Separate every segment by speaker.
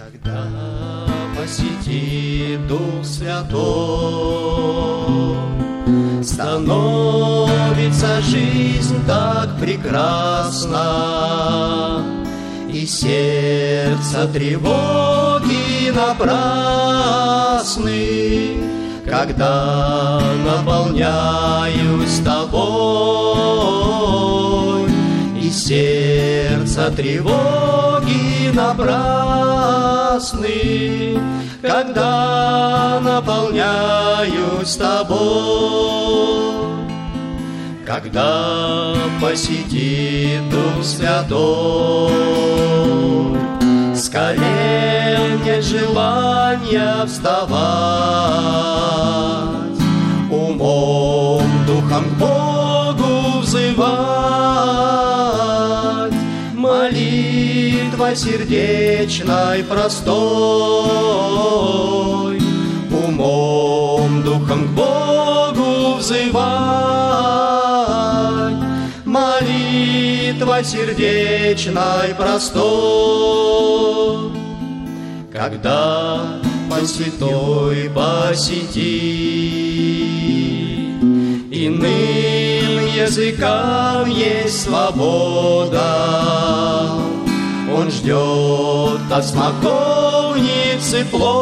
Speaker 1: Когда посетит Дух Святой, становится жизнь так прекрасна, и сердце тревоги напрасны, когда наполняюсь тобой, и сердце тревоги напрасны, когда наполняюсь тобой. Когда посетит Дух Святой, с колен нет желания вставать, умом, духом к Богу взывать, молитва сердечной простой, умом, духом к Богу взывать, молитва сердечной простой. Когда Святой посети, иным языкам есть свобода, Он ждет от смоковницы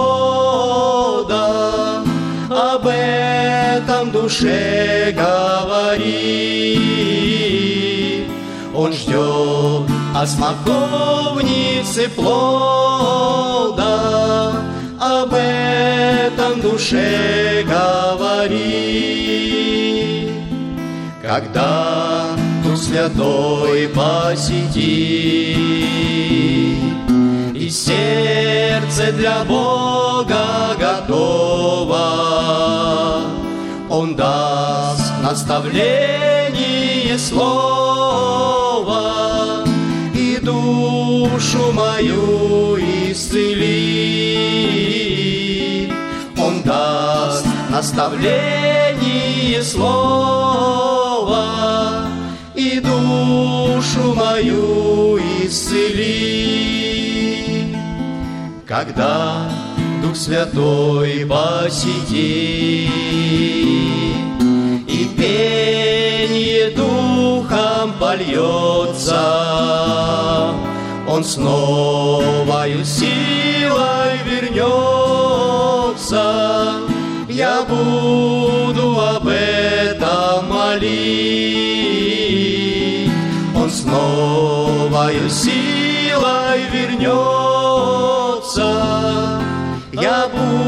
Speaker 1: плода, об этом душе говори. Он ждет от смоковницы плода, об этом душе говори. Когда Дух Святой посети, и сердце для Бога готово, Он даст наставление слова, и душу мою исцели. Он даст наставление слова, и душу мою исцели. Когда Дух Святой посети, и пение духом польется, Он с новою силой вернется. Я буду об этом молить. Он с новою силой вернется. Я буду